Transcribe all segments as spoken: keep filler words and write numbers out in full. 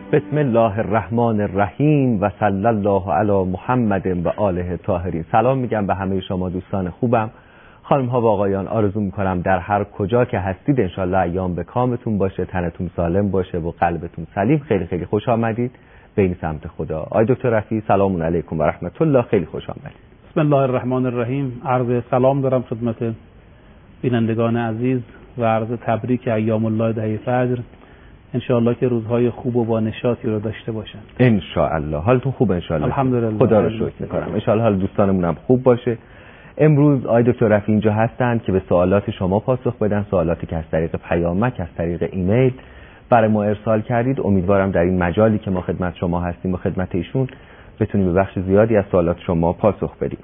بسم الله الرحمن الرحیم و صلی الله علی محمد و آله طاهرین. سلام میگم به همه شما دوستان خوبم، خانم ها و آقایان. آرزو میکنم در هر کجا که هستید انشالله ایام به کامتون باشه، تنتون سالم باشه و قلبتون سلیم. خیلی خیلی خوش آمدید به این سمت خدا. آقای دکتر رفیعی سلام علیکم و رحمت الله، خیلی خوش آمدید. بسم الله الرحمن الرحیم. عرض سلام دارم خدمت بینندگان عزیز و عرض تبریک ایام الله دهه فجر. انشاءالله که روزهای خوب و با نشاطی رو داشته باشن. انشاءالله. حالتون خوبه انشاءالله؟ الحمدلله. خدا رو شکر میکنم. انشاءالله حال دوستانمون هم خوب باشه. امروز آقای دکتر رفیعی اینجا هستند که به سوالات شما پاسخ بدن، سوالاتی که از طریق پیامک، از طریق ایمیل برای ما ارسال کردید. امیدوارم در این مجالی که ما خدمت شما هستیم و خدمت ایشون بتونیم به بخش زیادی از سوالات شما پاسخ بدیم.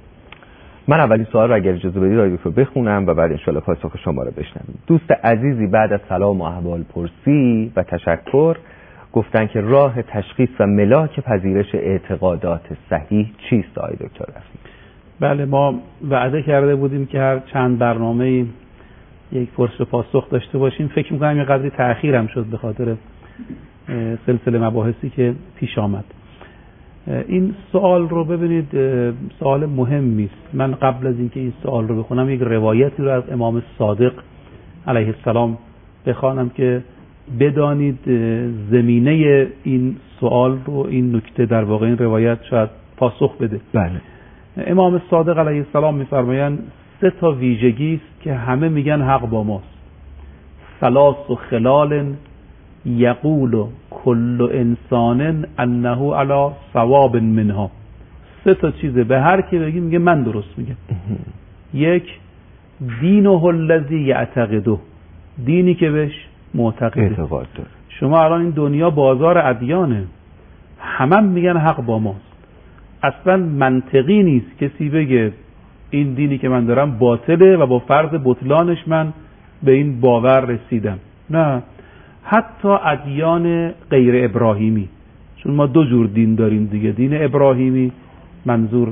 من اولین سوال رو اگر اجازه بدید آقای دکتر بخونم و بعد انشالله پاسخ شما رو بشنویم. دوست عزیزی بعد از سلام و احوال پرسی و تشکر گفتن که راه تشخیص و ملاک پذیرش اعتقادات صحیح چیست آقای دکتر رفیعی؟ بله، ما وعده کرده بودیم که هر چند برنامه یک پرس و پاسخ داشته باشیم. فکر می‌کنم یه قدری تأخیر هم شد به خاطر سلسله مباحثی که پیش آمد. این سوال رو ببینید، سوال مهمی است. من قبل از اینکه این سوال رو بخونم یک روایتی رو از امام صادق علیه السلام بخوانم که بدانید زمینه این سوال رو، این نکته در واقع این روایت شاید پاسخ بده. بله. امام صادق علیه السلام می‌فرمایند سه تا ویژگی است که همه میگن حق با ماست. ثلاث و خلال یقول کل انسان انه علی صواب منها. سه تا چیزه به هر کی بگی میگه من درست میگم. یک، دینه الذی یعتقده، دینی که بهش معتقده، اعتقاد داره. شما الان این دنیا بازار ادیانه، همه میگن حق با ماست. اصلا منطقی نیست کسی بگه این دینی که من دارم باطله و با فرض بطلانش من به این باور رسیدم. نه، حتی ادیان غیر ابراهیمی، چون ما دو جور دین داریم دیگه، دین ابراهیمی منظور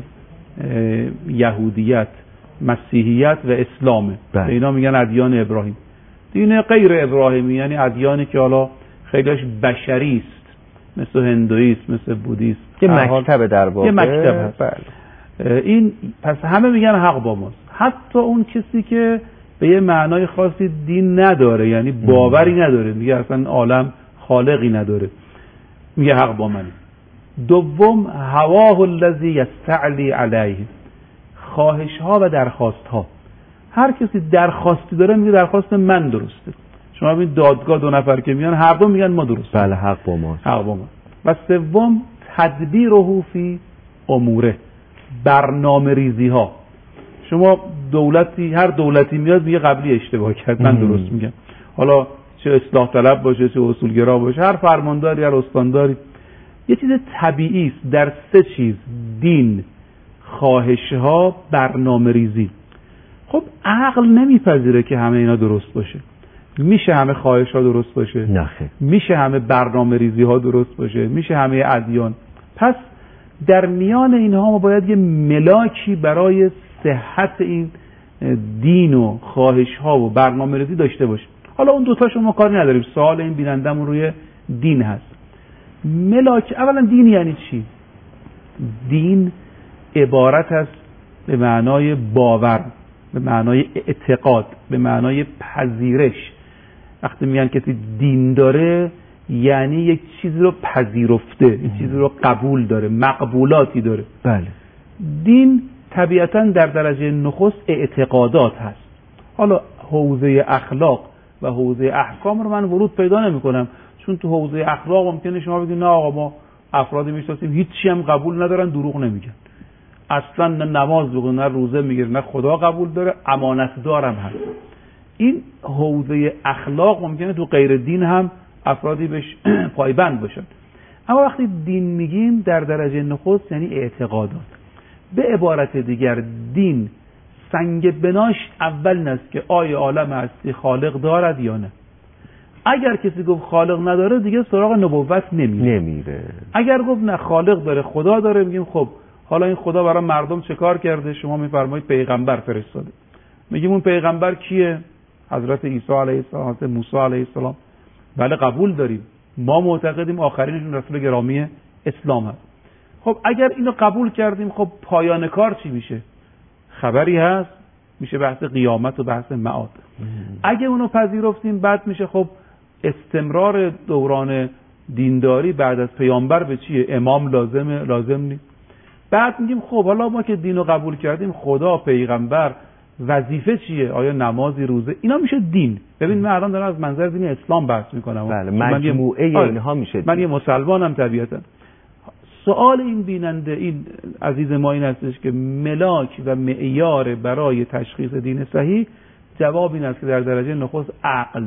یهودیت، مسیحیت و اسلامه. بله. اینا میگن ادیان ابراهیم. دین غیر ابراهیمی یعنی ادیانی که حالا خیلیش بشری است، مثل هندویسم، مثل بودیسم، یه مکتب در واقع. یه مکتب هست. بله. این پس همه میگن حق با ماست. حتی اون کسی که به یه معنای خاصی دین نداره، یعنی باوری نداره، میگه اصلا عالم خالقی نداره، میگه حق با منه. دوم، هواه الذی یستعلی علیه، خواهش ها و درخواست ها. هر کسی درخواستی داره میگه درخواست من درسته. شما ببین دادگاه دو نفر که میان هر دو میگن ما درست. بله، حق با ماست. حق با ما. و سوم، تدبیره فی اموره، برنامه ریزی ها. شما دولتی، هر دولتی میاد میگه قبلی اشتباه کرد، من درست میگم. حالا چه اصلاح طلب باشه، چه اصولگرا باشه، هر فرمانداری، هر استانداری، یه چیز طبیعی است در سه چیز: دین، خواهش ها، برنامه ریزی. خب عقل نمیپذیره که همه اینا درست باشه. میشه همه خواهش ها درست باشه؟ نه. میشه همه برنامه ریزی ها درست باشه؟ میشه همه ادیان؟ پس در میان اینها ما باید یه ملاکی برای صحت این دین و خواهش ها و برنامه ریزی داشته باشیم. حالا اون دوتا شما کاری نداریم، سوال این بینندمون روی دین هست. ملاک، اولا دین یعنی چی؟ دین عبارت است به معنای باور، به معنای اعتقاد، به معنای پذیرش. وقتی میگن کسی دین داره یعنی یک چیزی رو پذیرفته، یک چیزی رو قبول داره، مقبولاتی داره. بله. دین طبیعتاً در درجه نخست اعتقادات هست. حالا حوزه اخلاق و حوزه احکام رو من ورود پیدا نمی کنم، چون تو حوزه اخلاق ممکنه شما بگید نه آقا ما افرادی میشناسیم هیچی هم قبول ندارن، دروغ نمیگن، اصلا نه نماز بخونن، نه روزه میگیرن، نه خدا قبول داره، امانت دارم هست. این حوزه اخلاق ممکنه تو غیر دین هم افرادی بهش پایبند باشن. اما وقتی دین میگیم در درجه نخست یعنی اعتقادات. به عبارت دیگر دین سنگ بناش اول نست که آیا عالم هستی خالق دارد یا نه. اگر کسی گفت خالق نداره دیگه سراغ نبوت نمیره. نمیره. اگر گفت نه خالق داره، خدا داره، میگیم خب حالا این خدا برای مردم چه کار کرده؟ شما میفرمایید پیغمبر فرستاده. میگیم اون پیغمبر کیه؟ حضرت عیسی علیه السلام، حضرت موسی علیه السلام. بله قبول داریم. ما معتقدیم آخرینشون رسول گرامی اسلام هست. خب اگر اینو قبول کردیم، خب پایان کار چی میشه؟ خبری هست، میشه بحث قیامت و بحث معاد. اگه اونو پذیرفتیم، بعد میشه خب استمرار دوران دینداری بعد از پیامبر به چیه؟ امام لازمه؟ لازم نیست. بعد میگیم خب حالا ما که دینو قبول کردیم، خدا، پیغمبر، وظیفه چیه؟ آیا نمازی، روزه؟ اینا میشه دین. ببین من الان دارم از منظر دین اسلام بحث میکنم. بله، مجموعه من اینها میشه من یه مسلمانم طبیعتا. سوال این بیننده، این عزیز ما این هستش که ملاک و معیار برای تشخیص دین صحیح، جواب این است که در درجه نخست عقل.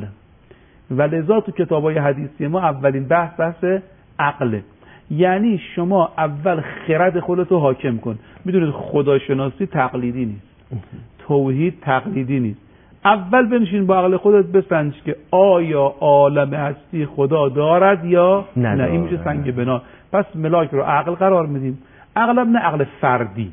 و لذا تو کتابای حدیثی ما اولین بحث بحث عقله. یعنی شما اول خرد خودتو حاکم کن. میدونید خداشناسی تقلیدی نیست، توحید تقلیدی نیست. اول بنشین با عقل خودت بسنج که آیا عالم هستی خدا دارد یا نه. این میشه سنگ بنا. پس ملاک رو عقل قرار میدیم. عقل هم نه عقل فردی،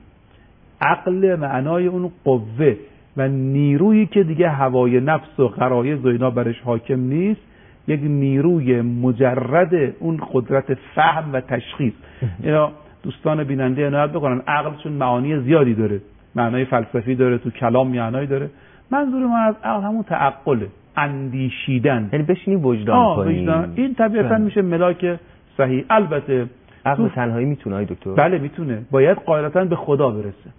عقل معنای اون قوه و نیرویی که دیگه هوای نفس و غرایز و اینا برش حاکم نیست، یک نیروی مجرد اون قدرت فهم و تشخیص. اینا دوستان بیننده عنایت بکنن، عقل چون معانی زیادی داره، معنای فلسفی داره، تو کلام معنایی داره. منظور ما از عقل همون تعقله، اندیشیدن، یعنی بشینی وجدان کنی. این طبیعتا میشه ملاک صحیح. البته عقل تنهایی میتونه ای دکتر؟ بله میتونه، باید قاعدتا به خدا برسه.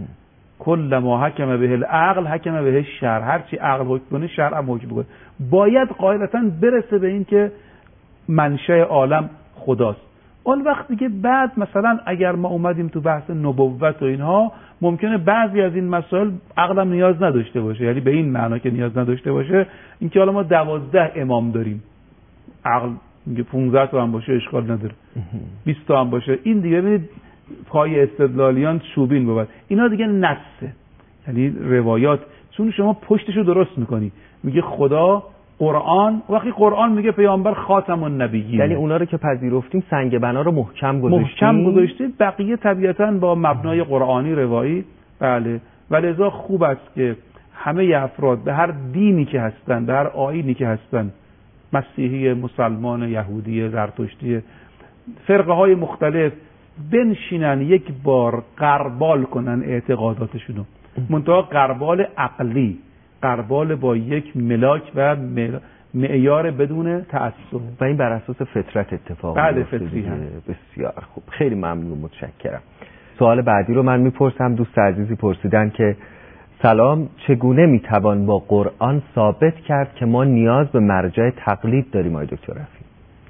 کل ما حکم به العقل حکم به الشرع، هر چی عقل حکم کنه شرع هم حکم کنه. باید قاعدتا برسه به این که منشأ عالم خداست. اون وقت دیگه بعد مثلا اگر ما اومدیم تو بحث نبوت و اینها، ممکنه بعضی از این مسائل عقلم نیاز نداشته باشه. یعنی به این معنا که نیاز نداشته باشه، اینکه حالا ما دوازده امام داریم، عقل میگه پانزده تا هم باشه اشکال نداره، بیست تا هم باشه، این دیگه ببینید پای استدلالیان چوبین بود. اینا دیگه نصه، یعنی روایات. چون شما پشتشو درست میکنی، میگه خدا، قرآن، وقتی قرآن میگه پیامبر خاتم النبیین، یعنی اونا رو که پذیرفتیم سنگ بنا رو محکم گذاشتیم. محکم گذاشتیم، بقیه طبیعتاً با مبنای قرآنی روایی. بله، ولذا خوب است که همه افراد به هر دینی که هستن، به هر آیینی که هستن، مسیحی، مسلمان، یهودی، زرتشتی، فرقه های مختلف، بنشینن یک بار غربال کنن اعتقاداتشونو، منتها غربال عقلی، غربال با یک ملاک و معیار بدون تعصب. و این بر اساس فطرت اتفاق بله میفته. فطری. بسیار خوب، خیلی ممنون، متشکرم. سوال بعدی رو من میپرسم. دوست عزیزی پرسیدن که سلام، چگونه میتوان با قرآن ثابت کرد که ما نیاز به مرجع تقلید داریم آقای دکتر رفیع؟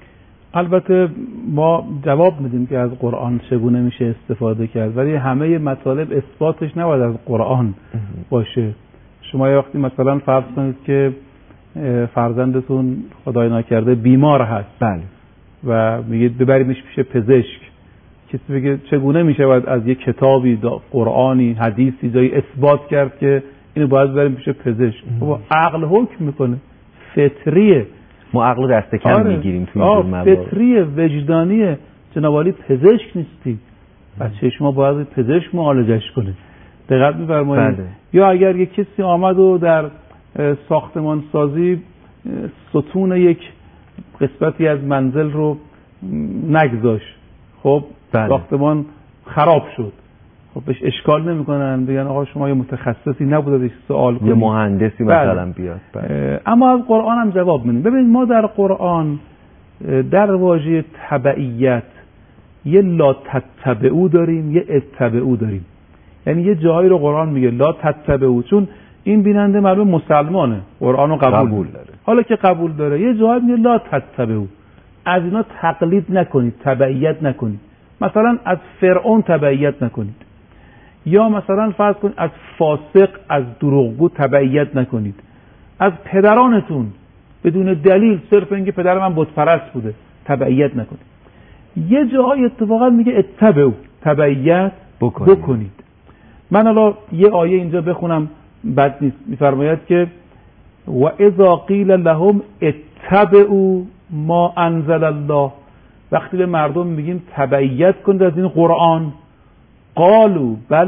البته ما جواب میدیم که از قرآن چگونه میشه استفاده کرد، ولی همه مطالب اثباتش نباید از قرآن باشه. شما یه وقتی مثلا فرض کنید که فرزندتون خدای نکرده بیمار هست، بله، و میگید ببریمش پیش پزشک، کسی بگه چگونه میشه باید از یک کتابی، قرآنی، حدیثی جایی اثبات کرد که اینو باید ببریم پیش پزشک؟ خب عقل حکم میکنه، فطریه. ما عقل دست کم آره. میگیریم توی این موارد. فطریه، وجدانیه. جناب عالی پزشک نیستی، بچه شما باید پزشک معالجش کنه. دقت می‌فرمایید؟ بله. یا اگر یک کسی آمد و در ساختمان سازی ستون یک قسمتی از منزل رو نگذاشت، خب بله. ساختمان خراب شد، خب بهش اشکال نمی‌کنن، بگن آقا شما یه متخصصی نبودید سوال کنید، یه مهندسی مثلا بیاد. بله. اما از قرآن هم جواب میدیم. ببینید ما در قرآن در واژه تبعیت یه لا تتبعو داریم، یه اتبعو داریم. یعنی یه جایی رو قرآن میگه لا تتبعو، چون این بیننده معلوم مسلمانه، قرآن رو قبول, قبول داره. حالا که قبول داره، یه جایی میگه لا تتبعو، از اینا تقلید نکنید، تبعیت نکنید. مثلا از فرعون تبعیت نکنید، یا مثلا فرض کنید از فاسق، از دروغگو تبعیت نکنید. از پدرانتون بدون دلیل، صرف اینکه پدر من بت پرست بوده، تبعیت نکنید. یه جایی اتفاقا میگه اتبعو، تبعیت بکنید, بکنید. من حالا یه آیه اینجا بخونم، بد نیست. میفرماید که و اذا قیل لهم اتبعوا ما انزل الله، وقتی به مردم میگیم تبعیت کنید از این قرآن، قالوا بل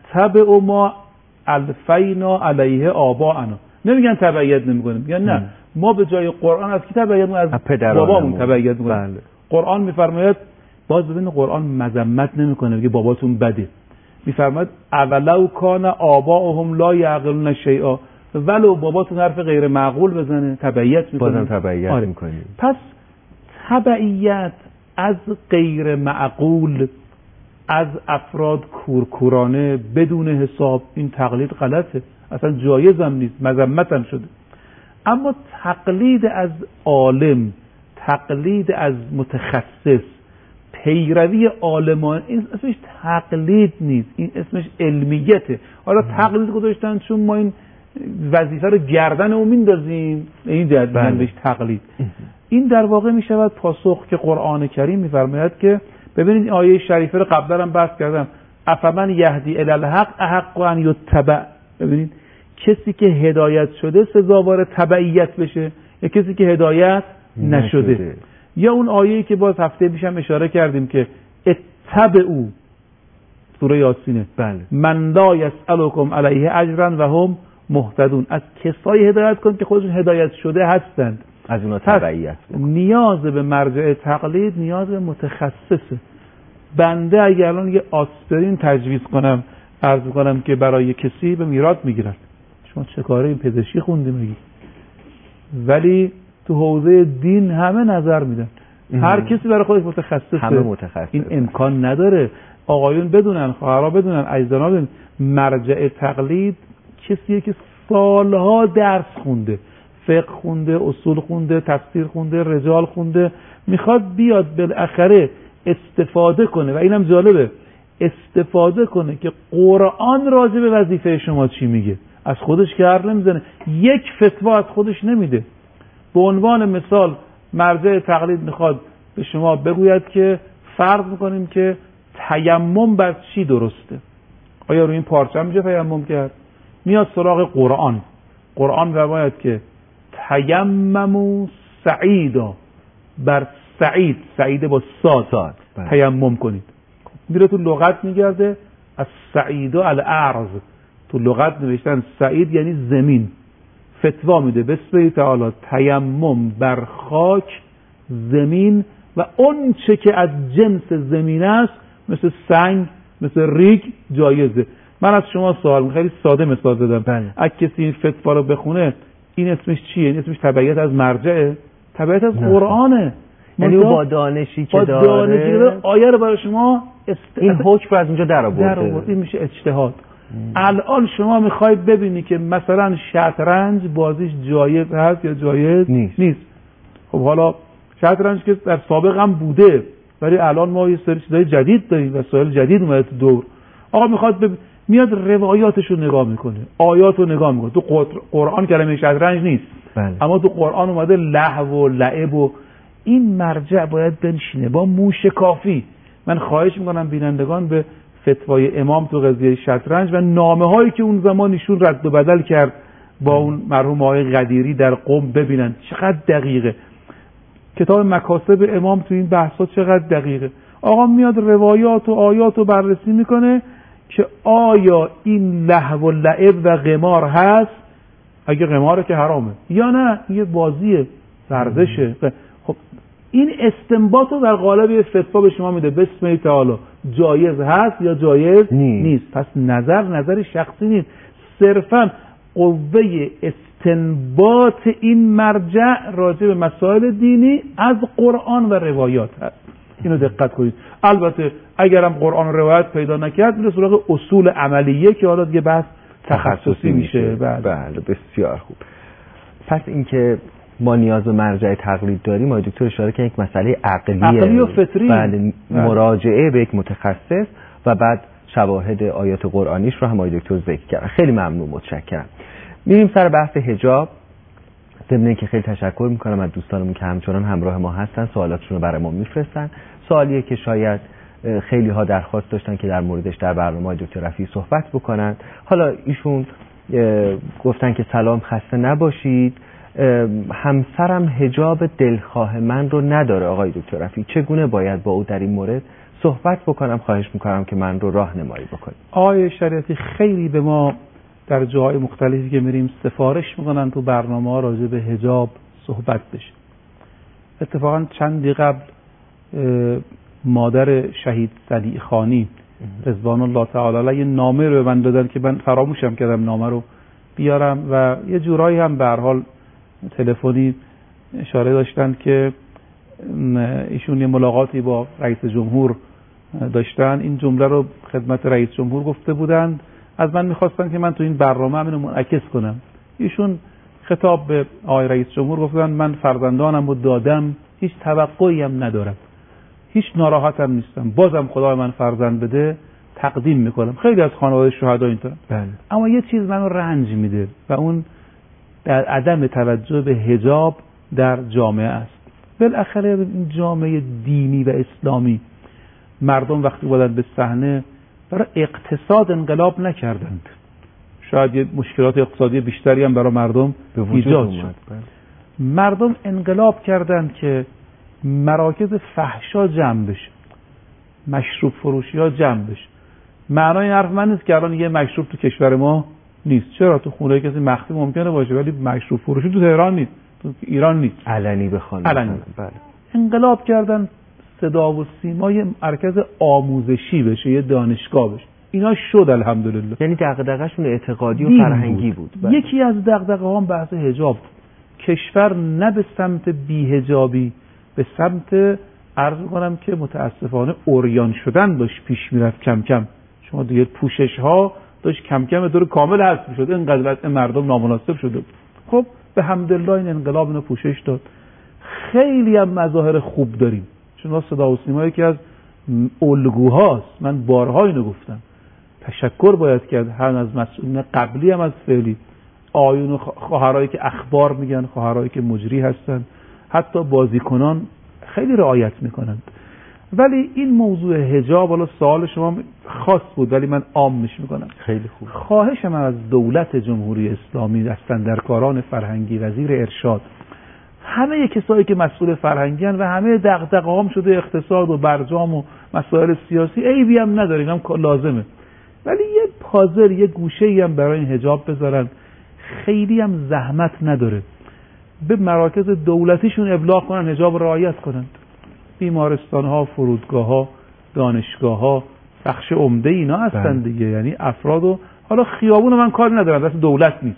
نتبع ما الفینا علیه آباءنا، نمیگن تبعیت نمیکنیم، میگن نه ما به جای قرآن از کی تبعیت می‌کنیم؟ از بابامون تبعیت می‌کنیم. بله. قرآن می‌فرماید باز ببین قرآن مذمت نمی‌کنه میگه باباتون بده. می‌فرماید اولو کان آباؤهم لا یعقلون شیئا، ولو باباتون حرف غیر معقول بزنه تبعیت می‌کنه. بازم تبعیت آره. می‌کنیم. پس تبعیت از غیر معقول، از افراد کورکورانه بدون حساب، این تقلید غلطه، اصلا جایز هم نیست، مذمت هم شده. اما تقلید از عالم، تقلید از متخصص، پیروی عالمان، این اسمش تقلید نیست، این اسمش علمیته. حالا تقلید گذاشتن چون ما این وظیفه رو گردن اون میندازیم، این جدیدن بهش تقلید. این در واقع می شود پاسخ که قرآن کریم می‌فرماید که ببینید آیه شریفه رو قبلا هم بحث کردم، افمن یهدی الی الحق احق ان یتبع. ببینید کسی که هدایت شده سزاوار تبعیت بشه یا کسی که هدایت نشده, نشده. یا اون آیه‌ای که باز هفته پیشم اشاره کردیم که اتبعوا، سوره یاسینه، بله. من لا یسألکم علیه اجرا و هم مهتدون، از کسایی هدایت کن که خودشون هدایت شده هستند، از اونا تبعیت بکن. نیاز به مرجع تقلید نیاز به متخصصه. بنده اگر الان یه آسپرین تجویز کنم عرض کنم که برای کسی به میراد میگیرن، شما چه کاره این پزشکی خوندی میگی، ولی تو حوزه دین همه نظر میدن، هر کسی برای خودش متخصصه، همه متخصص. این امکان نداره آقایون بدونن، خواهرها بدونن، عزیزانا بدونن مرجع تقلید کسیه که سالها درس خونده، فقه خونده، اصول خونده، تفسیر خونده، رجال خونده، میخواد بیاد بالاخره استفاده کنه و اینم جالبه استفاده کنه که قرآن راجع به وظیفه شما چی میگه. از خودش که حرف نمیزنه، یک فتوا از خودش نمیده. به عنوان مثال مرجع تقلید میخواد به شما بگوید که فرض میکنیم که تیمم بر چی درسته، آیا روی این پارچه میشه تیمم کرد؟ میاد سراغ قرآن، قرآن روایت که تیمموا سعیدا، بر سعید، سعید با صاد, صاد. تیمم کنید. میره تو لغت میگرده از سعیدا الارض، تو لغت نوشتن سعید یعنی زمین، فتوا میده بسم تعالی تیمم بر خاک، زمین و اون چه که از جنس زمین است مثل سنگ، مثل ریگ جایزه. من از شما سوال خیلی ساده مثال زدم، اگه کسی این فتوا رو بخونه این اسمش چیه؟ این اسمش تبعیت از مرجعه؟ تبعیت از قرآنه. یعنی با دانشی که با داره, دانشی داره آیه رو برای شما است... این حکم از اونجا در آورده. در آورده. این میشه اجتهاد. الان شما میخواید ببینی که مثلا شطرنج بازیش جایز هست یا جایز نیست, نیست. خب حالا شطرنج که در سابق هم بوده، ولی الان ما یه سری چیزای جدید داریم، وسایل جدید اومده تو دور. آقا میخواد بب... میاد روایاتش رو نگاه میکنه، آیات رو نگاه میکنه. تو قرآن کلمه شطرنج نیست، بله. اما تو قرآن اومده لهو و لعب و این مرجع باید بنشینه با موشکافی. من خواهش میکنم بینندگان به فتوای امام تو قضیه شطرنج و نامه هایی که اون زمان ایشون رد و بدل کرد با اون مرحوم آقای قدیری در قم ببینن چقدر دقیقه. کتاب مکاسب امام تو این بحثا چقدر دقیقه. آقا میاد روایات و آیات رو بررسی میکنه که آیا این لهو و لعب و قمار هست، اگه قماره که حرامه، یا نه یه بازیه، ورزشه. خب این استنباط رو در قالب فتوا به شما میده بسم تعالی جایز هست یا جایز نیست, نیست. پس نظر نظر شخصی نیست، صرفا قوه استنباط این مرجع راجع به مسائل دینی از قرآن و روایات هست. اینو دقت کنید. البته اگرم قرآن و روایت پیدا نکرد میره سراغ اصول عملیه که حالا دیگه بحث تخصصی میشه. بله. بله بسیار خوب. پس اینکه ما نیاز به مرجع تقلید داریم، ما دکتر اشاره کردن یک مسئله عقلیه، عقلی و فطری. بله. مراجعه به یک متخصص و بعد شواهد آیات قرآنیش رو هم آقای دکتر ذکر کردن. خیلی ممنون، متشکرم. میریم سر بحث حجاب. ضمن اینکه خیلی تشکر میکنم از دوستانمون که همچنان همراه ما هستن، سوالاتشون رو برای ما میفرستن. سوالیه که شاید خیلی ها درخواست داشتن که در موردش در برنامه دکتر رفیعی صحبت بکنن. حالا ایشون گفتن که سلام، خسته نباشید، همسرم حجاب دلخواه من رو نداره آقای دکتر رفیعی، چگونه باید با او در این مورد صحبت بکنم؟ خواهش میکنم که من رو راهنمایی بکنید. آقای شریعتی خیلی به ما در جاهای مختلفی که میریم سفارش میکنن تو برنامه ها راجع به حجاب صحبت بشه. اتفاقا چندی قبل مادر شهید صلیع خانی رضوان الله تعالی علیه نامه رو به من دادن که من فراموشم کردم نامه رو بیارم و یه جورایی هم به هر حال تلفنی اشاره داشتن که ایشون یه ملاقاتی با رئیس جمهور داشتن. این جمله رو خدمت رئیس جمهور گفته بودند، از من میخواستن که من تو این برنامه همین رو منعکس کنم. ایشون خطاب به آقای رئیس جمهور گفتن من فرزندانم رو دادم، هیچ توقعی هم ندارم، هیچ ناراحتم نیستم، بازم خدا من فرزند بده تقدیم میکنم. خیلی از خانواده شهدا اینطور. بله. اما یه چیز منو رنج میده و اون در عدم توجه به حجاب در جامعه است. بالاخره این جامعه دینی و اسلامی مردم وقتی بودن به صحنه برای اقتصاد انقلاب نکردند، شاید یه مشکلات اقتصادی بیشتری هم برای مردم به وجود ایجاد اومد. شد. مردم انقلاب کردند که مراکز فحشا جمع بشه، مشروب فروشی ها جمع بشه. معنای این حرف من نیست که الان یه مشروب تو کشور ما نیست. چرا؟ تو خونه کسی مخفی ممکنه باشه ولی مشروب فروشی تو تهران نیست، تو ایران نیست، علنی بخوان. علنی. بله. انقلاب کردن صدا و سیما یه مرکز آموزشی بشه، یه دانشگاه بشه. اینا شد الحمدلله. یعنی دغدغه‌شون اعتقادی و فرهنگی بود, بود. بله. یکی از دغدغه‌ها هم بحث حجاب. کشور نه به سمت بی‌حجابی، به سمت عرض می‌کنم که متاسفانه عریان شدن داشت پیش میرفت کم کم. شما دیگه پوشش ها داشت کم کم به طور کامل حذف می‌شد، اینقدر وضع مردم نامناسب شده بود. خب به حمدالله این انقلاب اینو پوشش داد. خیلی هم مظاهر خوب داریم. چون صدا و سیما یکی از الگوهاست. من بارها اینو گفتم. تشکر باید کرد هم از مسئولین قبلی هم از فعلی، آیون و خواهرایی که اخبار میگن، خواهرایی که مجری هستن، حتی بازیکنان خیلی رعایت میکنند. ولی این موضوع حجاب، حالا سوال شما خاص بود ولی من عامش میکنم. خیلی خوب. خواهش من از دولت جمهوری اسلامی، دستاندرکاران فرهنگی، وزیر ارشاد، همه کسایی که مسئول فرهنگی هستند و همه دغدغه‌هام شده اقتصاد و برجام و مسائل سیاسی، عیبی هم نداره، هم لازمه، ولی یه پازل، یه گوشه‌ای هم برای این حجاب بذارن. خیلی هم زحمت نداره. به مراکز دولتیشون ابلاغ کنن حجاب رعایت کنن. بیمارستان‌ها، فرودگاه‌ها، دانشگاه‌ها بخش عمده اینا هستن دیگه. یعنی افرادو، حالا خیابون من کار ندارم، دست دولت نیست.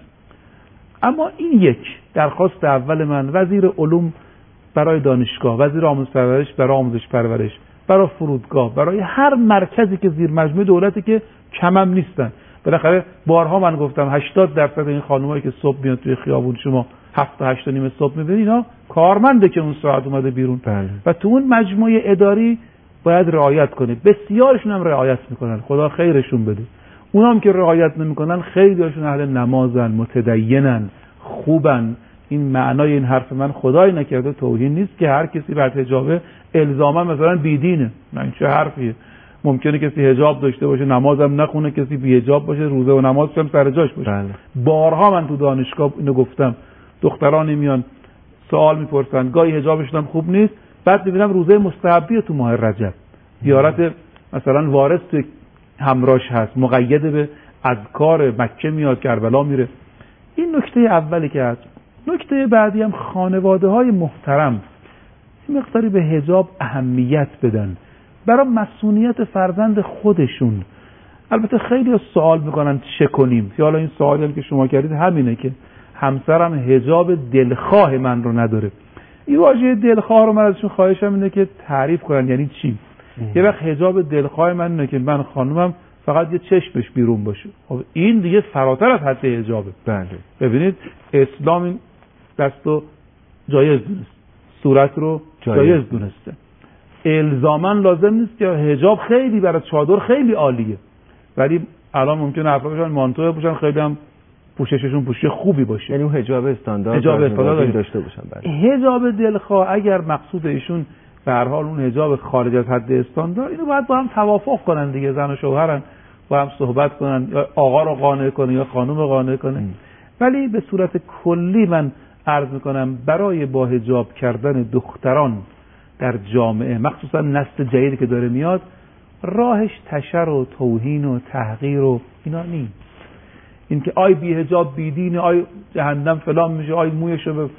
اما این یک درخواست اول من، وزیر علوم برای دانشگاه، وزیر آموزش پرورش برای آموزش پرورش، برای فرودگاه، برای هر مرکزی که زیر مجموعه دولتی که کمم نیستن. بالاخره بارها من گفتم هشتاد درصد این خانمایی که صبح میاد توی خیابون شما هفت تا هشت و نیم صبح میبینید، اینا کارمنده که اون ساعت اومده بیرون. بله. و تو اون مجموعه اداری باید رعایت کنه. بسیارشون هم رعایت میکنن، خدا خیرشون بده. اونام که رعایت نمیکنن خیلیشون اهل نمازن، متدینن، خوبن. این معنای این حرف من خدای نکرده توهین نیست که هر کسی بعد حجابه الزاما مثلا بیدینه. نه این چه حرفیه؟ ممکنه کسی حجاب داشته باشه نمازم نخونه، کسی بی حجاب باشه روزه و نماز هم سر جاش باشه. بله. بارها من تو دانشگاه اینو گفتم، دخترانی میان سوال میپرسن، گاهی حجابشون هم خوب نیست، بعد میبینم روزه مستحبی تو ماه رجب، زیارت مثلا وارث تو همراهش هست، مقید به اذکار مکه میاد، کربلا میره. این نکته اولی که هست. نکته بعدی هم خانواده های محترم این مقداری به حجاب اهمیت بدن برای مسئولیت فرزند خودشون. البته خیلی سوال میکنن چه کنیم؟ حالا این سوالی که شما کردید همینه که همسرم حجاب دلخواه من رو نداره. این واژه دلخواه رو من ازشون خواهشم اینه که تعریف کنن یعنی چی. یه وقت حجاب دلخواه من اینه که من خانومم فقط یه چشمش بیرون باشه. خب این دیگه فراتر از حد حجابه. بله. ببینید اسلام این دستو جایز دونست، صورت رو جایز, جایز دونسته. الزاما لازم نیست که حجاب خیلی برای چادر خیلی عالیه، ولی الان ممکنه افرادشون مانتو بپوشن خیلی هم پوشششون پوشش خوبی باشه. یعنی اون حجاب استاندارد حجاب استاندارد داشته باشن. بله. حجاب دلخواه اگر مقصود ایشون به هر حال اون حجاب خارج از حد استاندارد، اینو باید با هم توافق کنن دیگه، زن و شوهرن، با هم صحبت کنن، یا آقا رو قانع کنه یا خانم رو قانع کنه. ام. ولی به صورت کلی من عرض میکنم برای با حجاب کردن دختران در جامعه، مخصوصا نسل جدیدی که داره میاد، راهش تشر و توهین و تحقیر و اینا نیست. این که آی بی حجاب بیدین، آی جهنم فلان میشه، آی مویشو به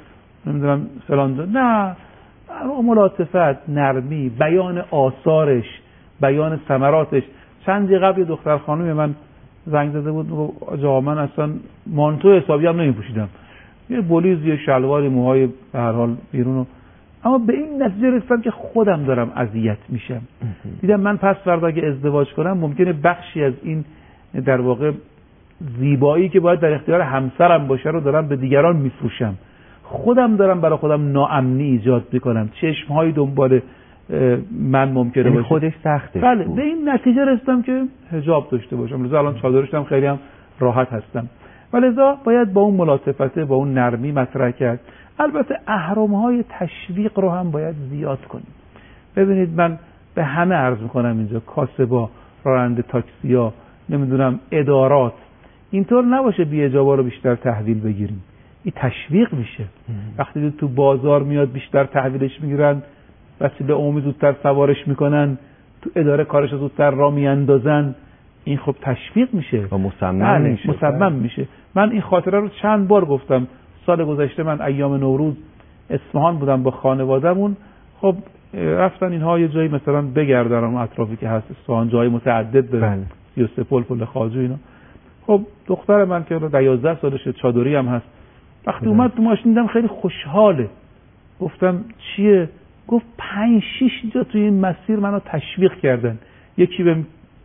نمیدونم فلان، نه، ملاطفت، نرمی، بیان آثارش، بیان ثمراتش. چند دقیقه قبل دختر خانم من زنگ زده بود، میگفت آقا من اصلا مانتو حسابی هم نمیپوشیدم، یه بلیز، یه شلواری، موهای به هر حال بیرونو، اما به این نتیجه رسیدم که خودم دارم اذیت میشم. دیدم من پس فردا اگه ازدواج کنم ممکنه بخشی از این در واقع زیبایی که باید در اختیار همسرم باشه رو دارم به دیگران میفروشم، خودم دارم برای خودم ناامنی ایجاد میکنم، چشم‌های دنبال من ممکنه باشه، خودش سخته. بله، به این نتیجه رسیدم که حجاب داشته باشم. لذا الان چادرشم خیلی هم راحت هستم. ولذا باید با اون ملاطفت، با اون نرمی مطرح کرد. البته اهرم‌های تشویق رو هم باید زیاد کنیم. ببینید من به همه عرض میکنم اینجا، کاسبا، راننده تاکسیا، نمیدونم ادارات، اینطور نباشه بی حجابا رو بیشتر تحویل بگیریم. این تشویق میشه. وقتی تو بازار میاد بیشتر تحویلش میگیرن، وسیله عمومی زودتر سوارش میکنن، تو اداره کارش زودتر را میاندازن، این خب تشویق میشه و مصمم میشه. مصمم میشه. من این خاطره رو چند بار گفتم. سال گذشته من ایام نوروز اصفهان بودم با خانوادهمون، خب رفتن اینها یه جایی مثلا بگردن اون اطرافی که هست اصفهان، جای متعدد برن، سی و سه پل، پل خواجو اینا. خب دختر من که یازده سالشه، چادری هم هست، وقتی اومد تو ماشین دیدم خیلی خوشحاله. گفتم چیه؟ گفت پنج شش جا توی این مسیر منو تشویق کردن. یکی به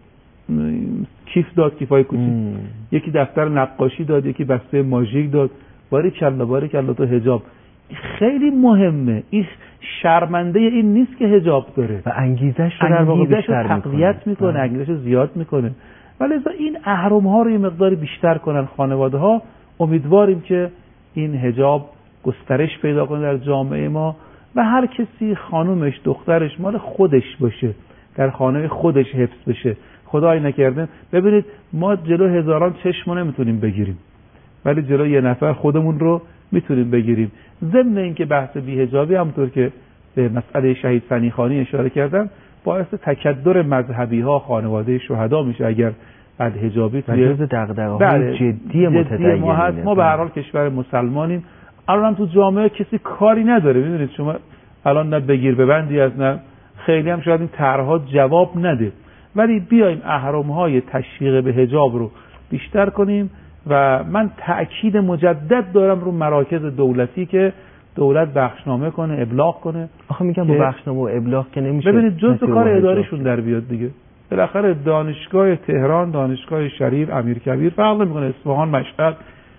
کیف داد، کیفای کوچیک، یکی دفتر نقاشی داد، یکی بسته ماژیک داد. باریکلا باریکلا تو حجاب. خیلی مهمه. این شرمنده این نیست که حجاب داره و انگیزش رو در واقع بیشتر تقویت میکنه، انگیزش رو زیاد میکنه. ولی این اهرم ها رو یه مقداری بیشتر کنن خانواده ها. امیدواریم که این حجاب گسترش پیدا کنه در جامعه ما و هر کسی خانومش، دخترش مال خودش باشه، در خانه خودش حفظ بشه. خدای نکرده ببینید ما جلو هزاران چشم نمیتونیم بگیریم، ولی جلو یه نفر خودمون رو میتونیم بگیریم. ضمن اینکه بحث بی‌حجابی همونطور که به مسئله شهید فنیخانی اشاره کردم باعث تکدر مذهبی ها، خانواده شهدا میشه اگر بدحجابی توی جزء دغدغه‌های جدی متدینین ما هست. ما به هر حال کشور مسلمانیم، الان تو جامعه کسی کاری نداره. میدونید شما الان نه بگیر ببندی از، نه خیلی هم شاید این طرح‌ها جواب نده، ولی بیایم اهرم‌های تشویق به حجاب رو بیشتر کنیم و من تأکید مجدد دارم رو مراکز دولتی که دولت بخشنامه کنه، ابلاغ کنه. آخه میگم با بخشنامه و ابلاغ که نمیشه. ببینید جزء کار اداریشون در بیاد دیگه. بالاخره دانشگاه تهران، دانشگاه شریف، امیرکبیر فرق نمیکنه، اصفهان، مشهد،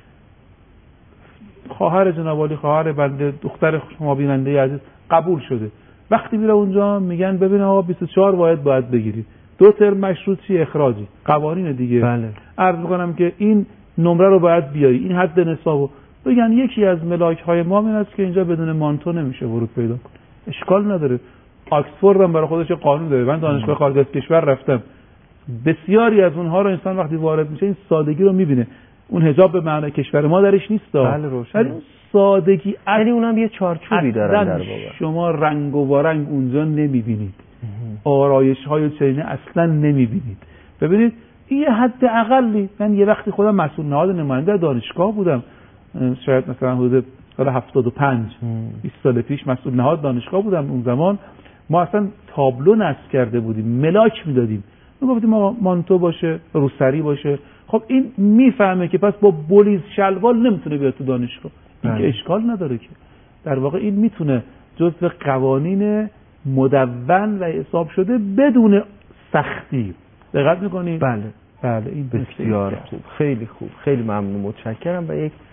خواهر جناب عالی، خواهر بنده، دختر شما بیننده عزیز قبول شده. وقتی میره اونجا میگن ببین آقا بیست و چهار واحد باید بگیری، دو ترم مشروط چی اخراجی، قوانین دیگه. بله. عرض میکنم که این نمره رو باید بیاری، این حد نصابو بگن. یکی از ملاک های ما این است که اینجا بدون مانتو نمیشه ورود پیدا کنه. اشکال نداره. آکسفورد هم برای خودش قانون داره. من دانشگاه خارج از کشور رفتم، بسیاری از اونها رو انسان وقتی وارد میشه این سادگی رو میبینه. اون حجاب به معنی کشور ما درش نیست. بله روشن. ولی اون سادگی، یعنی اونم یه چارچوبی دارن در واقع. شما رنگ و وارنگ اونجا نمیبینید، آرایش های چنینه اصلا نمیبینید. ببینید این یه حد اقلی. من یه وقتی خودم مسئول نهاد نماینده دانشگاه بودم، شاید مثلا حدود سال هفتاد و پنج بیست سال پیش مسئول نهاد دانشگاه بودم. اون زمان ما اصلا تابلو نصب کرده بودیم، ملاک میدادیم، میگفتیم ما مانتو باشه، روسری باشه. خب این میفهمه که پس با بلیز شلوار نمیتونه بیاد تو دانشگاه، این که اشکال نداره که. در واقع این میتونه جزء قوانین مدون و حساب شده بدون سختی. دقت میکنید؟ بله بله. این بسیار خوب، خیلی خوب، خیلی ممنون، متشکرم. و یک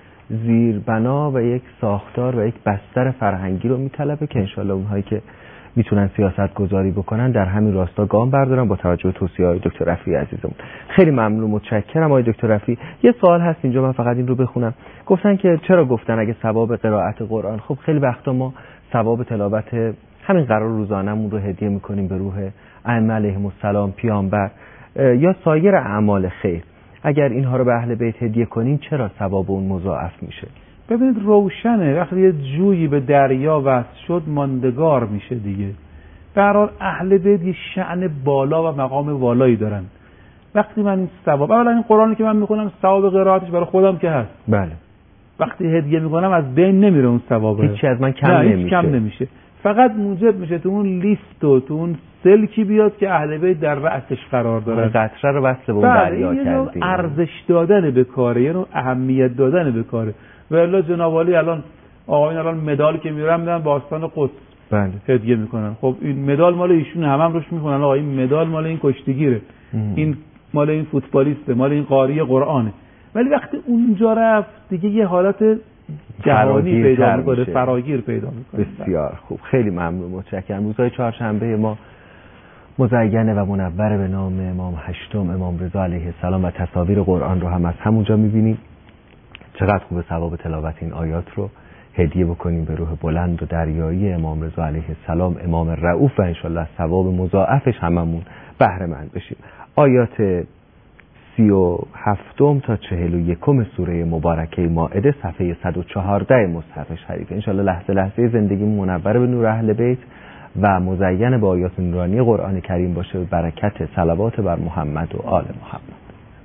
زیربنا و یک ساختار و یک بستر فرهنگی رو میطلبه که انشالله اونهایی که میتونن سیاست گذاری بکنن در همین راستا گام بردارن با توجه به توصیه‌های دکتر رفیعی عزیزمون. خیلی ممنون، متشکرم آقای دکتر رفیعی. یه سوال هست اینجا، من فقط این رو بخونم. گفتن که چرا گفتن اگه ثواب قرائت قرآن، خب خیلی وقتا ما ثواب تلاوت همین قرار روزانه‌مون رو هدیه میکنیم به روح ائمه علیهم السلام، پیامبر یا سایر اعمال خیر. اگر اینها رو به اهل بیت هدیه کنیم چرا ثواب اون مضاعف میشه؟ ببینید روشنه، وقتی یه جویی به دریا وصل شد ماندگار میشه دیگه. به هر حال اهل بیت یه شأن بالا و مقام والایی دارن. وقتی من این ثواب، اولا این قرآنی که من میخونم ثواب قرائتش برای خودم که هست. بله. وقتی هدیه میکنم از بین نمیره اون ثوابه، هیچی از من کم نه نمیشه. هیچ کم نمیشه، فقط موجب میشه تو اون لیست و تو اون سلکی بیاد که اهل بیت در رأسش قرار داره. قطره رو وصل به اون دریا کردیم. یه نوع ارزش دادن به کاره، یه نوع اهمیت دادن به کاره. و الا جناب عالی الان آقایون الان مدال که میرن میدن به آستان قدس بله هدیه میکنن. خب این مدال مال ایشون، هم هم روش میکنن آقا این مدال مال این کشتیگیره، این مال این فوتبالیسته، مال این قاری قرآنه. ولی وقتی اونجا رفت دیگه یه حالت جهانی پیدا میکنه، فراگیر پیدا میکنه. بسیار خوب، خیلی ممنون، متشکرم. روزهای چهارشنبه ما مزینه و منور به نام امام هشتم امام رضا علیه السلام و تصاویر قرآن رو هم از همونجا میبینیم. چقدر خوب ثواب تلاوت این آیات رو هدیه بکنیم به روح بلند و دریایی امام رضا علیه السلام، امام رؤوف، و انشالله ثواب مضاعفش هممون بهره مند بشیم. آیات سی و هفتم تا چهل و یکم سوره مبارکه مائده، صفحه صد و چهارده مصحف شریف. انشالله لحظه لحظه زندگی منور به نور اهل بیت و مزین با آیات نورانی قرآن کریم باشه، برکت صلوات بر محمد و آل محمد.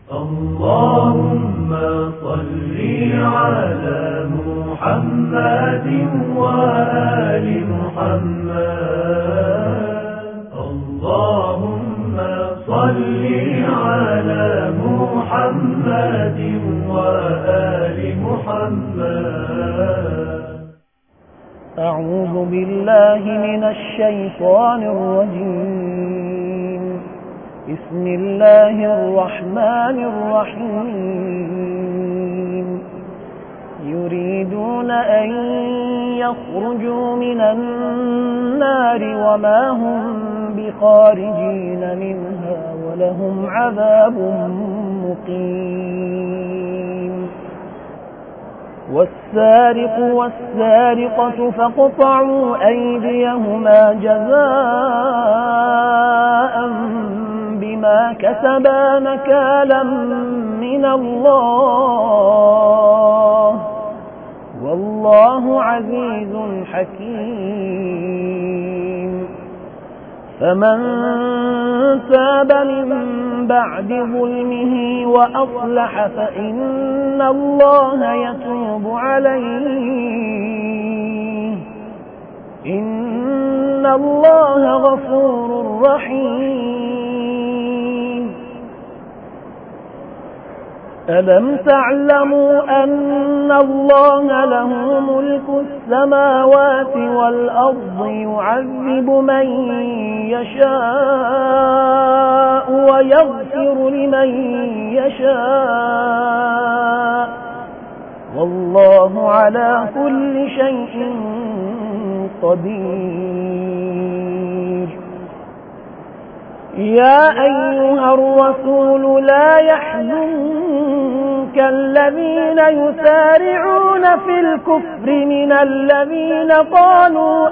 اللهم صل على محمد وآل محمد. اللهم صل على محمد وآل محمد. أعوذ بالله من الشيطان الرجيم. بسم الله الرحمن الرحيم. يريدون أن يخرجوا من النار وما هم بخارجين منها ولهم عذاب مقيم. والسارق والسارقة فاقطعوا أيديهما جزاء بما كسبا نكالا من الله والله عزيز حكيم. فمن تاب من بعد ظلمه وأصلح فإن الله يتوب عليه إن الله غفور رحيم. ألم تعلموا أن الله له ملك السماوات والأرض يعذب من يشاء ويغفر لمن يشاء والله على كل شيء قدير. يا أيها الرسول لا يحزنك الذين يسارعون في الكفر من الذين قالوا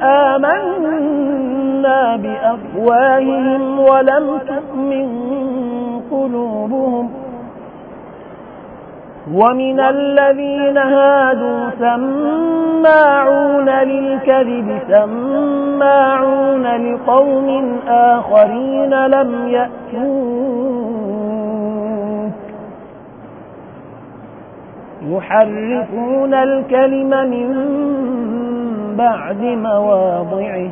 آمنا بأفواههم ولم تؤمن قلوبهم ومن الذين هادوا سماعون للكذب سماعون لقوم آخرين لم يأتوك يحرفون الكلم من بعد مواضعه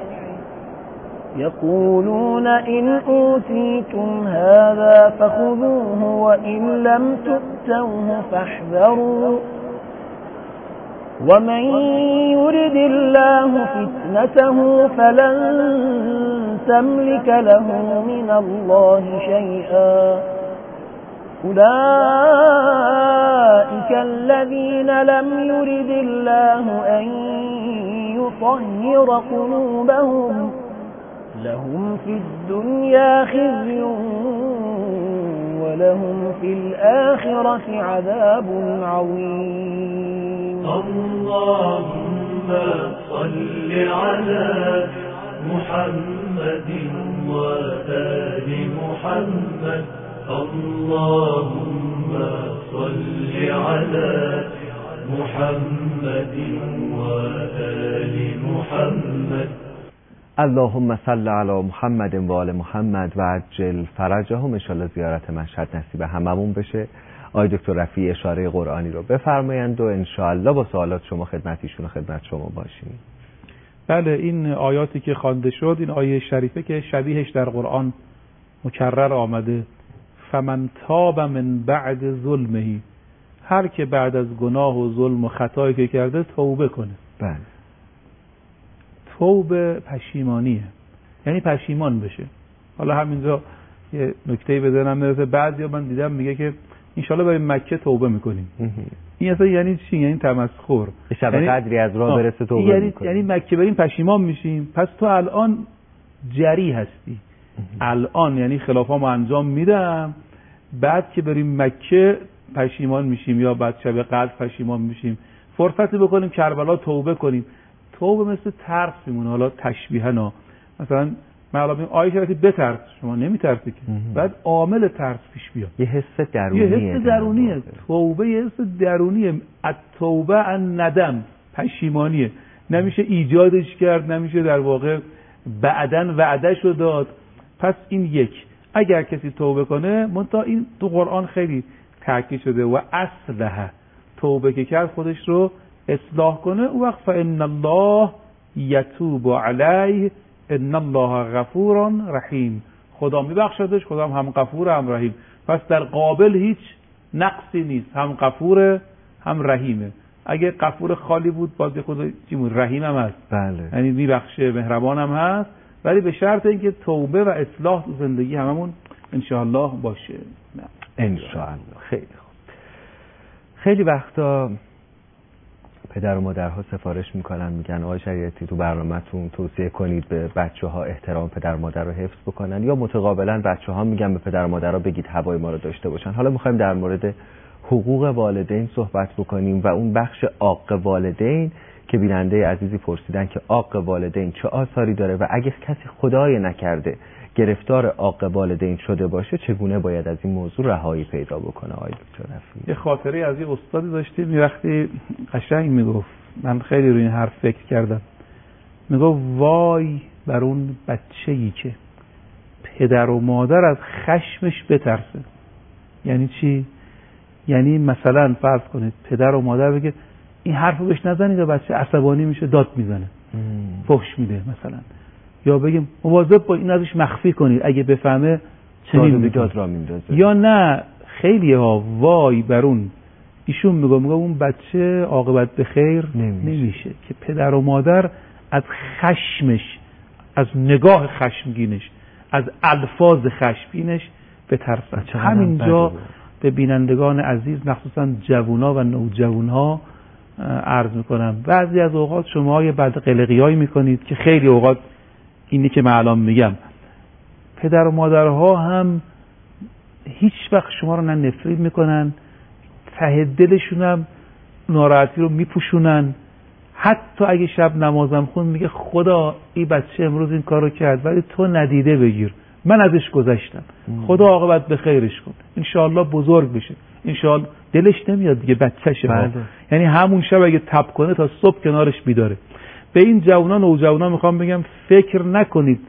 يقولون إن أوتيتم هذا فخذوه وإن لم تؤتوه فاحذروا ومن يرد الله فتنته فلن تملك له من الله شيئا. أولئك الذين لم يرد الله أن يطهر قلوبهم لهم في الدنيا خزي ولهم في الآخرة عذاب عظيم. اللهم صل على محمد وآل محمد. اللهم صل على محمد وآل محمد. اللهم صل علی محمد و آل محمد و عجل فرجهم. ان شاءالله زیارت مشهد نصیب هممون بشه. آقای دکتر رفیعی اشاره قرآنی رو بفرمایند و انشاءالله با سوالات شما خدمت ایشون و خدمت شما باشیم. بله، این آیاتی که خوانده شد، این آیه شریفه که شبیهش در قرآن مکرر آمده، فمن تاب من بعد ظلمه، هر که بعد از گناه و ظلم و خطایی که کرده توبه کنه. بله. توبه پشیمانیه، یعنی پشیمان بشه. حالا همینجا یه نکته‌ای بزنم، میرسه بعضیا من دیدم میگه که انشالله بریم مکه توبه میکنیم. این اصلا یعنی چی؟ یعنی تمسخر. شب یعنی قدری از راه برسه توبه یعنی میکنیم. یعنی مکه بریم پشیمان میشیم. پس تو الان جری هستی. الان یعنی خلافامو انجام میدم، بعد که بریم مکه پشیمان میشیم، یا بعد شب قدر پشیمان میشیم. فرصتی بکنیم کربلا توبه کنیم. توبه مثل ترس میمونه. حالا تشبیهاً مثلا من الان میگم آیه شریفی بترس، شما نمیترسی که، بعد عامل ترس پیش بیاد. یه حس درونیه. یه حس درونیه. توبه یه حس درونیه. التوبه عن ندم، پشیمانیه. نمیشه ایجادش کرد، نمیشه در واقع بعدن وعدهشو داد. پس این یک، اگر کسی توبه کنه، منتها این تو قرآن خیلی تاکید شده و اصلح، توبه که کرد خودش رو اصلاح کنه، او وقت فإن الله یتوب علیه ان الله غفور رحیم، خدا میبخشدش، خدا هم غفور هم رحیم. پس در قابل هیچ نقصی نیست، هم غفور هم رحیمه. اگه غفور خالی بود باز خود چیمون رحیم هم هست، بله، یعنی میبخشه، مهربان هم هست، ولی به شرط اینکه توبه و اصلاح تو زندگی هممون انشاءالله باشه. نه انشاءالله. خیلی خوب. خیلی وقتا پدر و مادرها سفارش میکنن، میگن آقای شریعتی تو برنامه‌تون توصیه کنید به بچه‌ها احترام پدر و مادر رو حفظ بکنن، یا متقابلا بچه‌ها میگن به پدر و مادرها بگید هوای ما رو داشته باشن. حالا میخوایم در مورد حقوق والدین صحبت بکنیم و اون بخش عاق والدین که بیننده عزیزی پرسیدن که عاق والدین چه آثاری داره و اگه کسی خدای نکرده گرفتار عاق والدین شده باشه چگونه باید از این موضوع رهایی پیدا بکنه. آقای دکتر رفیعی، یه خاطره از یه استادی داشتیم، یه وقتی قشنگ میگفت، من خیلی روی این حرف فکر کردم، میگفت وای بر اون بچه‌ای که پدر و مادر از خشمش بترسه. یعنی چی؟ یعنی مثلا فرض کنید پدر و مادر بگه این حرفو بهش نزنید و بچه عصبانی میشه، داد میزنه، فحش میده مثلا، یا بگیم مواظب با این ازش مخفی کنید اگه بفهمه چنین داد را میندازه. یا نه خیلی ها وای بر اون، ایشون میگه میگه اون بچه عاقبت به خیر نمیشه. نمیشه که پدر و مادر از خشمش، از نگاه خشمگینش، از الفاظ خشمگینش بترسن. همینجا به بینندگان عزیز مخصوصا جوونا و نوجوانها عرض میکنم، بعضی از اوقات شما یه بد قلقیایی میکنید که خیلی اوقات اینی که من الان میگم، پدر و مادرها هم هیچ وقت شما رو نه نفرین میکنن، ته دلشون هم ناراحتی رو میپوشونن. حتی اگه شب نمازم خون میگه خدا این بچه امروز این کارو کرد ولی تو ندیده بگیر، من ازش گذشتم، خدا عاقبت به خیرش کن، انشاءالله بزرگ بشه. انشاءالله دلش نمیاد دیگه بچه‌شه، بله. یعنی همون شب اگه تب کنه تا صبح کنارش بیداره. به این جوانان و جوانان میخوام بگم فکر نکنید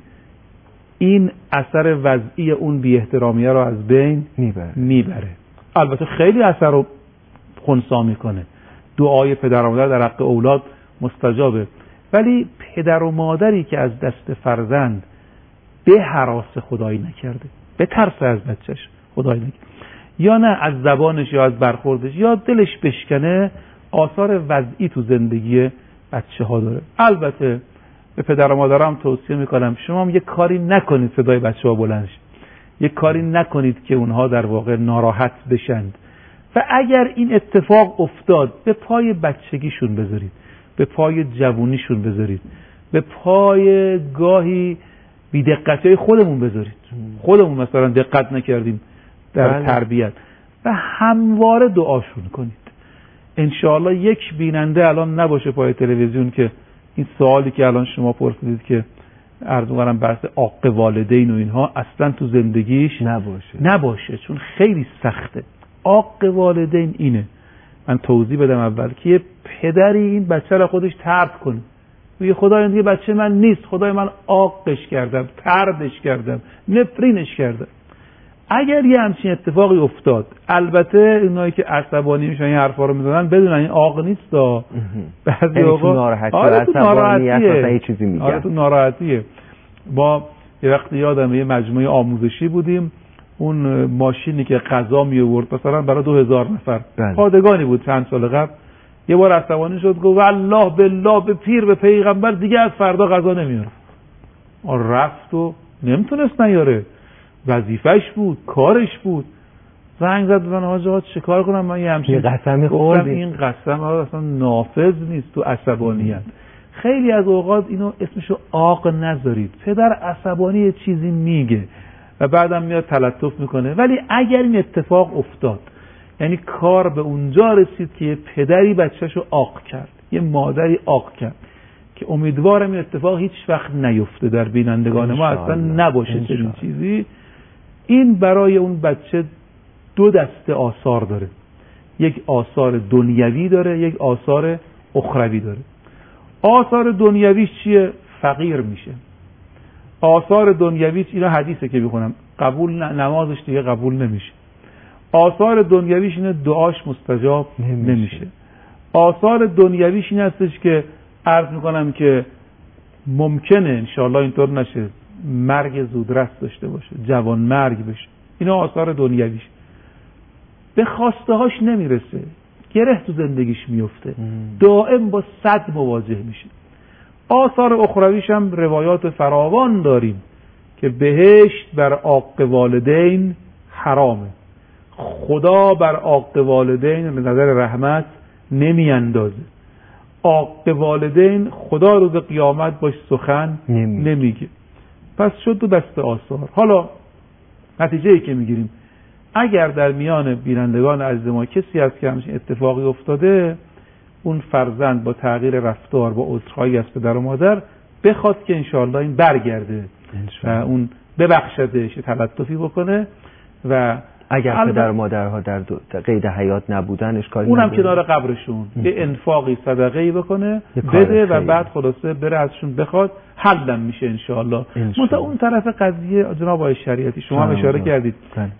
این اثر وضعی اون بی احترامیه رو از بین میبره. میبره. البته خیلی اثر رو خنثی میکنه، دعای پدر و مادر در حق اولاد مستجابه، ولی پدر و مادری که از دست فرزند به هراس خدایی نکرده، به ترس از بچهش خدایی نکرده، یا نه از زبانش یا از برخوردش یا دلش بشکنه، آثار وضعی تو زندگی بچه ها داره. البته به پدر و مادرم توصیه میکنم شما هم یه کاری نکنید صدای بچه ها بلند شه، یه کاری نکنید که اونها در واقع ناراحت بشند، و اگر این اتفاق افتاد به پای بچگیشون بذارید، به پای جوونیشون بذارید، به پای گاهی بی‌دقتی‌های خودمون بذارید. خودمون مثلا دقت نکردیم در بله. تربیت، و همواره دعاشون کنید. انشاءالله یک بیننده الان نباشه پای تلویزیون که این سوالی که الان شما پرسیدید که عرض می‌کنم بحث عاق والدین و اینها اصلا تو زندگیش نباشه نباشه چون خیلی سخته. عاق والدین اینه، من توضیح بدم اول که یه پدری این بچه را خودش طرد کنه، میگه خدای دیگه بچه من نیست، خدای من عاقش کردم، طردش کردم، نفرینش کردم. اگر یه همچین اتفاقی افتاد، البته اینایی که عصبانی میشن این حرفا رو میزنن بدونن این عاق نیست دا. بعضی اوقات ناراحتی آره تو ناراحتیه، چیزی میگن. آره تو ناراحتیه. با یه وقتی یادم یه مجموعه آموزشی بودیم، اون ماشینی که غذا می آورد مثلا برای دو هزار نفر پادگانی بود چند سال قبل، یه بار عصبانی شد گفت والله بالله به پیر به پیغمبر دیگه از فردا غذا نمیاره. رفت و نمیتونست نیاره، وظیفش بود، کارش بود. زنگ زد من حاج آقا چه کار کنم؟ من یه همچین قسمی خوردم. این قسم اصلا نافذ نیست تو عصبانیت. خیلی از اوقات اینو اسمشو عاق نذارید. پدر عصبانی یه چیزی میگه و بعدم میاد تلطف میکنه، ولی اگر این اتفاق افتاد، یعنی کار به اونجا رسید که یه پدری بچه‌شو عاق کرد، یه مادری عاق کرد، که امیدوارم این اتفاق هیچ وقت نیفته در بینندگان ما، اصلا نباشه چنین چیزی. این برای اون بچه دو دسته آثار داره، یک آثار دنیوی داره، یک آثار اخروی داره. آثار دنیویش چیه؟ فقیر میشه. آثار دنیویش، اینا حدیثه که میخونم، قبول نمازش دیگه قبول نمیشه. آثار دنیویش اینه دعاش مستجاب نمیشه, نمیشه. آثار دنیویش این هستش که عرض میکنم که ممکنه انشاءالله اینطور نشه، مرگ زودرس داشته باشه، جوان مرگ بشه. اینا آثار دنیویش. به خواسته هاش نمیرسه، گره تو زندگیش میفته، دائم با صد مواجه میشه. آثار اخرویش هم روایات فراوان داریم که بهشت بر عاق والدین حرامه، خدا بر عاق والدین به نظر رحمت نمی اندازه، عاق والدین خدا روز قیامت باش سخن نمی. نمیگه. پس شد دو دست آثار. حالا نتیجه‌ای که میگیریم، اگر در میان بینندگان عزیز ما کسی هست که همچین اتفاقی افتاده، اون فرزند با تغییر رفتار، با عذرخواهی از پدر و مادر بخواد که انشاءالله این برگرده و اون ببخشدش، تلطفی بکنه. و اگر پدر و مادرها در قید حیات نبودن اشکالی اونم کنار قبرشون یه انفاقی صدقه‌ای بکنه بده و بعد خلاصه بره ازشون بخواد، حلم میشه انشاءالله. مثلا اون طرف قضیه جناب آقای شریعتی شما هم اشاره کردید،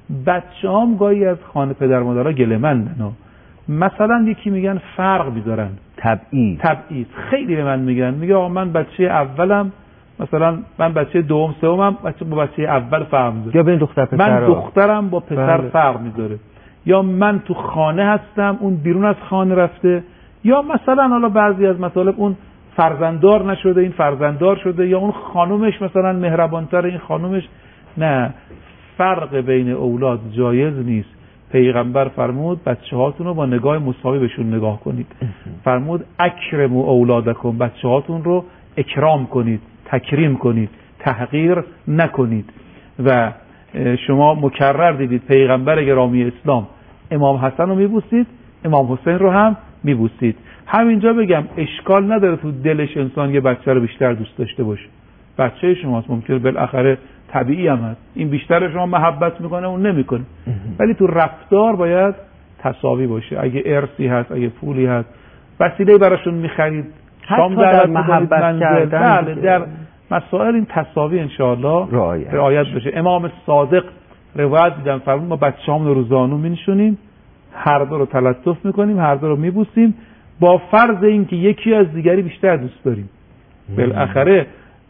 بچه‌هام گاهی از خانه پدر مادرها گله‌مندن، مثلا یکی میگن فرق میذارن، تبعیض تبعیض خیلی به من میگن، میگه آقا من بچه اولم، مثلا من بچه دوم سومم بچه با بچه اول فرق میذاره، یا بین دختر پسر من دخترم با پسر بله. فرق میذاره، یا من تو خانه هستم اون بیرون از خانه رفته، یا مثلا حالا بعضی از مطالب اون فرزنددار نشده این فرزنددار شده، یا اون خانومش مثلا مهربانتر این خانومش. نه، فرق بین اولاد جایز نیست. پیغمبر فرمود بچه هاتون رو با نگاه مساوی بهشون نگاه کنید. فرمود اکرموا اولادکم، بچه هاتون رو اکرام کنید، تکریم کنید، تحقیر نکنید. و شما مکرر دیدید پیغمبر گرامی اسلام امام حسن رو میبوسید، امام حسین رو هم میبوسید. همینجا بگم اشکال نداره تو دلش انسان یه بچه رو بیشتر دوست داشته باشه، بچه شماست، ممکنه بالاخره طبیعی هم هست، این بیشتر شما محبت میکنه اون نمیکنه، ولی تو رفتار باید تساوی باشه. اگه ارثی هست، اگه پولی هست، وسیله براشون میخرید، حتی در محبت کردن، بله در مسائل این تساوی انشاءالله رعایت, رعایت بشه. امام صادق روایت دیدم فرمود ما بچه‌هامون رو زانو می‌نشونیم، هر دو رو تلطف میکنیم، هر دو رو میبوسیم، با فرض اینکه یکی از دیگری بیشتر دوست داریم. بالاخره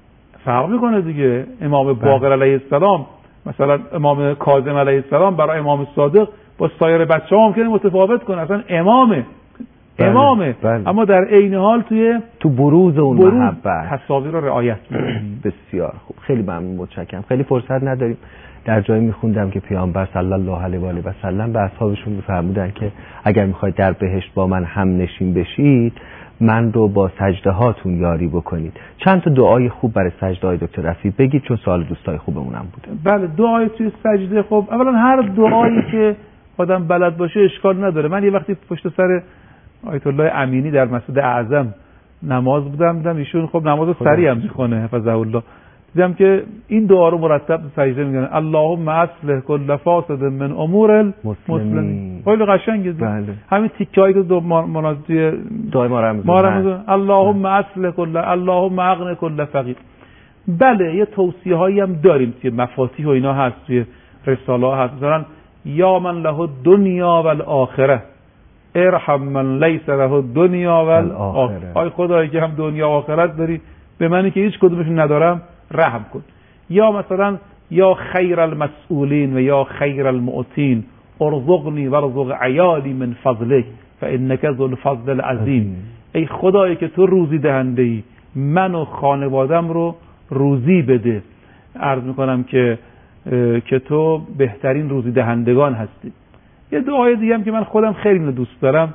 فرق میکنه دیگه. امام باقر علیه السلام مثلا امام کاظم علیه السلام برای امام صادق با سایر بچه‌ها ممکنه متفاوت کنه، اصلا امامه بله. امامه بله. اما در عین حال توی تو بروز اون بروز محبت تصاویر رو رعایت می‌کنیم. بسیار خوب، خیلی ممنون، متشکرم. خیلی فرصت نداریم. در جایی میخوندم که پیامبر صلی الله علیه و آله و سلم به اصحابشون میفرمودن که اگر میخواید در بهشت با من هم نشین بشید، من رو با سجده هاتون یاری بکنید. چند تا دعای خوب برای سجده های دکتر رفیع بگید، چون سوال دوستای خوبمونم بوده. بله، دعای توی سجده خب اولا هر دعایی که آدم بلد باشه اشکال نداره. من یه وقتی پشت سر آیت الله امینی در مسجد اعظم نماز بودم، دیدم ایشون خب نماز سریع هم میخونه حفظه الله، دیدم که این دعا رو مرتب سجده میگن اللهم اصلح کل فاسد من امور المسلمین. خیلی قشنگه. بله. همین تیکه‌ای که دو مناظری دعای ما رمضان ما رمضان اللهم اصلح کل، اللهم اغن کل فقیر. بله، یه توصیه هایی هم داریم که مفاتیح و اینا هست توی رساله ها هست. مثلا یا من له دنیا و الاخره ارحم من لیس له دنیا و الاخره. آی خدایی که هم دنیا و آخرت داری، به منی که هیچ کدومشون ندارم رحم کن. یا مثلا یا خیر المسئولین و یا خیر المعطین ارزقنی و ارزق عیالی من فضلک فانک ذو الفضل العظیم. ای خدایی که تو روزی دهنده ای، من و خانوادم رو روزی بده. عرض میکنم که که تو بهترین روزی دهندگان هستی. یه دعای دیگه هم که من خودم خیلی دوست دارم،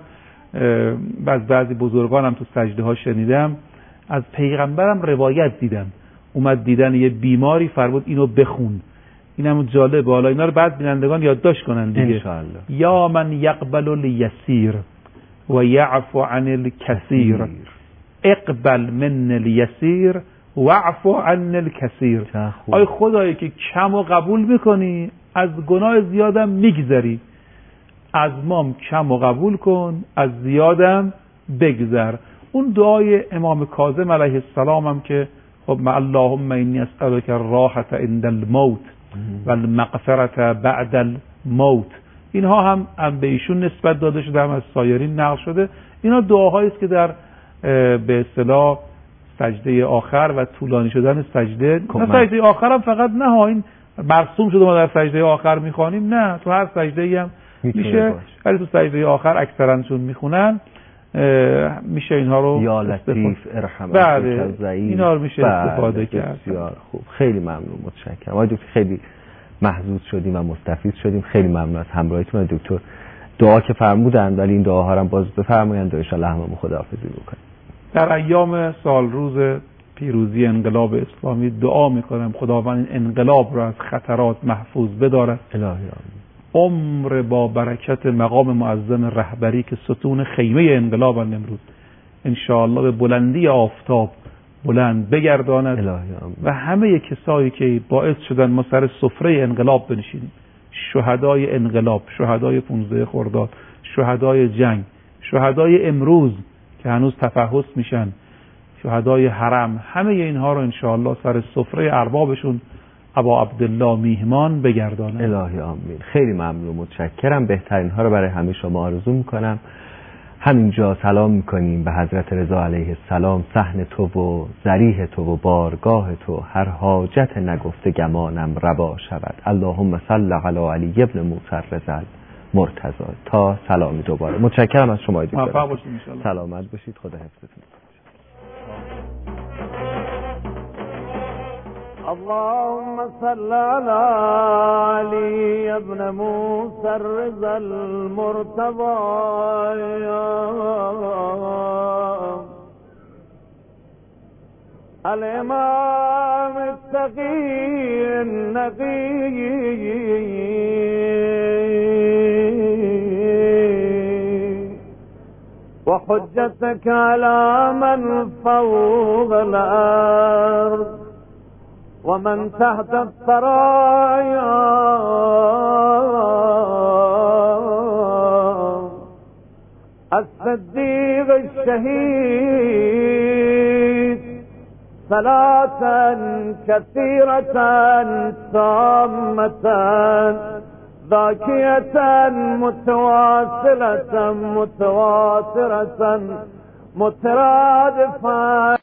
بعض بعضی بزرگانم تو سجده ها شنیدم، از پیغمبرم روایت دیدم، اومد دیدن یه بیماری فرمود اینو بخون. اینم جالبه، حالا اینا رو بعد بینندگان یادداشت کنن دیگه. انشاءالله. یا من یقبل الیسیر و یعفو عن الکثیر اقبل من الیسیر واعفو عن الکثیر. آی خدایی که کم و قبول میکنی، از گناه زیادم میگذری، از مام کم و قبول کن، از زیادم بگذر. اون دعای امام کاظم علیه السلام هم که خب اللهم انی اسألک الراحة عند الموت و المغفرة بعد الموت، اینها هم, هم به ایشون نسبت داده شده، هم از سایرین نقل شده. اینا دعاهایی است که در به اصطلاح سجده آخر و طولانی شدن سجده، نه سجده آخر هم فقط نه ها این مرسوم شده ما در سجده آخر میخوانیم، نه تو هر سجده هم میشه، ولی تو سجده آخر اکثرا چون میخونن میشه اینها رو یا لطیف ارحم بله اینا رو میشه استفاده کرد. بسیار خوب، خیلی ممنون، متشکرم آقای دکتر، خیلی محظوظ شدیم و مستفید شدیم. خیلی ممنون از همراهیتون دکتر. دعا که فرمودن ولی این دعاها رو باز بفرمایند و ان شاء الله هممون خداحافظی بکنیم. در ایام سال روز پیروزی انقلاب اسلامی دعا میکنم خداوند این انقلاب رو از خطرات محفوظ بدارد. الهی آمین. عمر با برکت مقام معظم رهبری که ستون خیمه انقلاب امروز انشاءالله به بلندی آفتاب بلند بگرداند. الهی آمین. و همه کسایی که باعث شدن ما سر سفره انقلاب بنشینیم، شهدای انقلاب، شهدای پانزده خرداد، شهدای جنگ، شهدای امروز که هنوز تفحص میشن، شهدای حرم، همه اینها رو انشاءالله سر سفره اربابشون ابا عبدالله میهمان بگردانه. الهی آمین. خیلی ممنون، متشکرم. بهترین ها رو برای همه شما آرزو میکنم. همینجا سلام میکنیم به حضرت رضا علیه السلام. صحن تو و ذریح تو و بارگاه تو، هر حاجت نگفته گمانم روا شود. اللهم صل علی علی ابن موسی رضا مرتضی. تا سلامی دوباره. متشکرم از شما دکتر. موفق باشید ان شاء الله. سلامت باشید. خدا حفظتون. اللهم صل على علي ابن موسى الرضا المرتضى الإمام التقي النقي وحجتك على من فوق الأرض ومن تحت الثرايا الصديق الشهيد صلاة كثيرة تامة ذاكية متواصلة متواترة مترادفة